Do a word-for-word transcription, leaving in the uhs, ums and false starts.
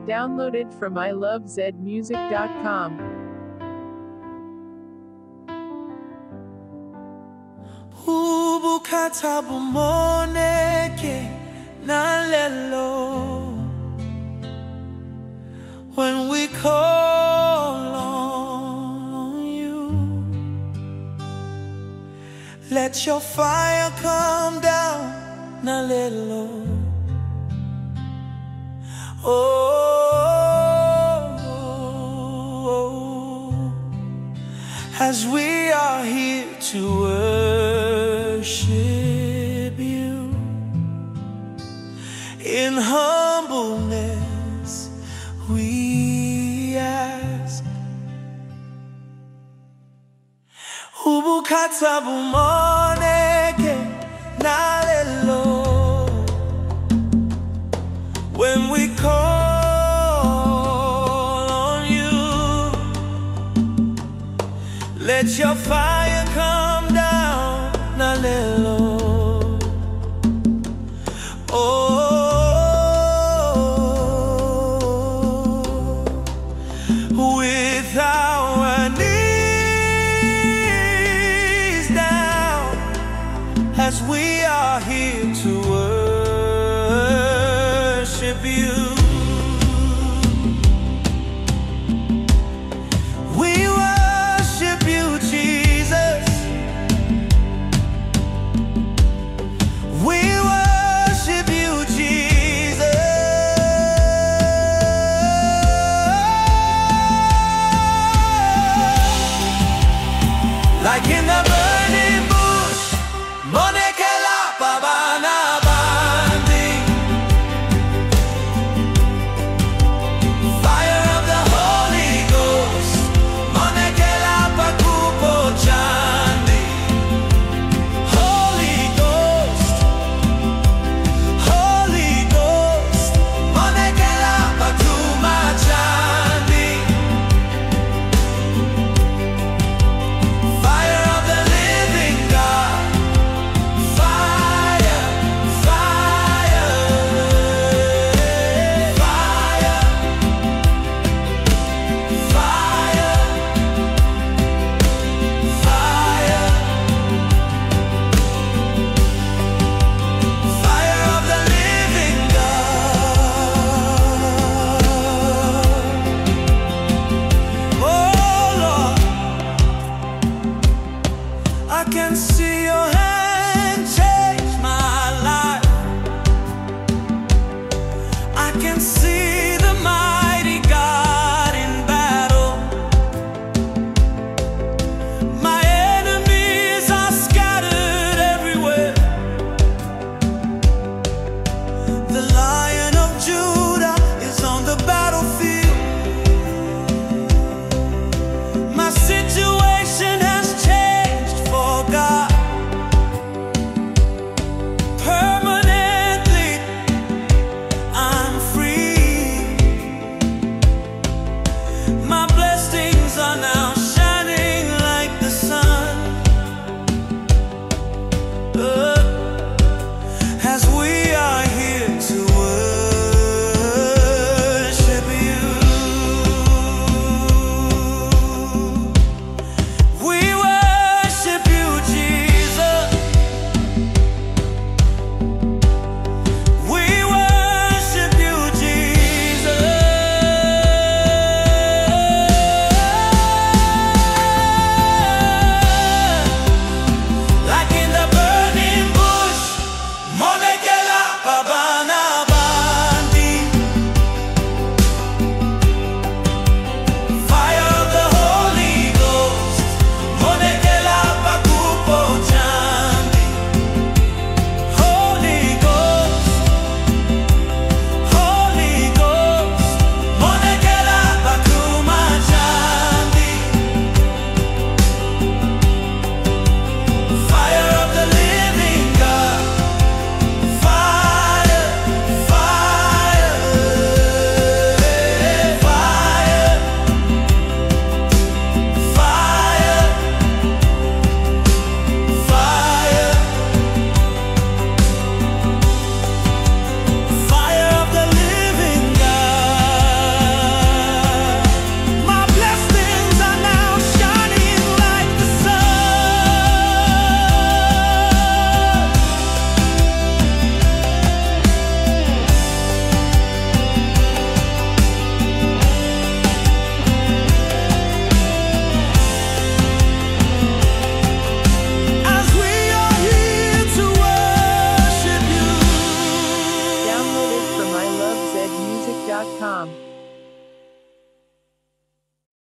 Downloaded from i love zed music dot com. Ubukata bumoneke nalelo. When we call on you, let your fire come down nalelo. Oh, as we are here to worship you in humbleness, we ask. Ubukata bumoneke nalelo. When we call on you, let your fire come down nalelo. Oh, with our knees down, as we are here to worship you.